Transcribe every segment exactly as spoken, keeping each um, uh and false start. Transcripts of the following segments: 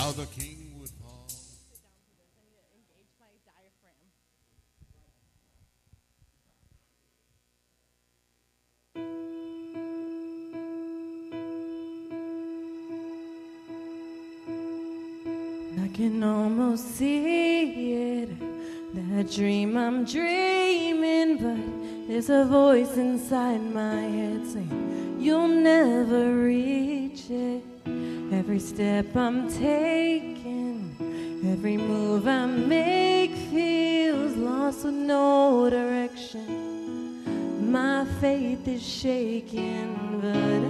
how the king would fall. Engage my diaphragm. I can almost see it, that dream I'm dreaming, but there's a voice inside my head saying you'll never reach it. Every step I'm taking, every move I make feels lost with no direction. My faith is shaking, but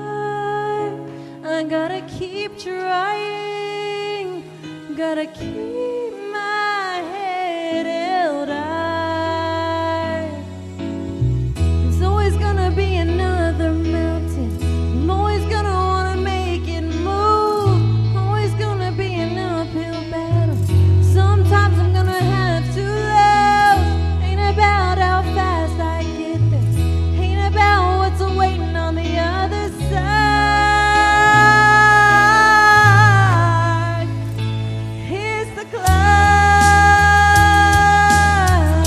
I, I gotta keep trying, gotta keep my head held high. There's always gonna be another mountain. I'm always gonna wanna make it move. Always gonna be an uphill battle. Sometimes I'm gonna have to lose. Ain't about how fast I get there. Ain't about what's waiting on the other side. Here's the climb.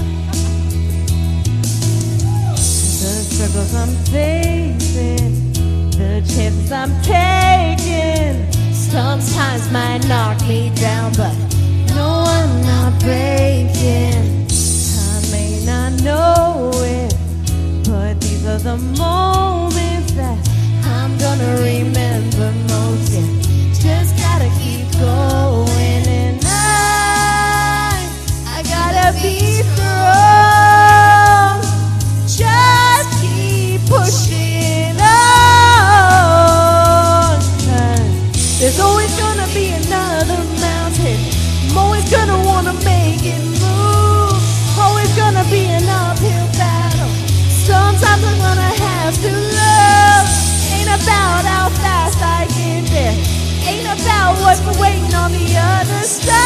The struggles I'm facing, the chances I'm taking, sometimes might knock me down, but no, I'm not breaking. I may not know it, but these are the moments that I'm gonna remember most. Yeah, just gotta keep going, and I, I gotta be strong. Just keep pushing on. 'Cause there's always gonna be another mountain. I'm always gonna wanna make it move. Always gonna be an uphill battle. Sometimes I'm gonna have to love. Ain't about how fast I get there. Ain't about what's waiting on the other side.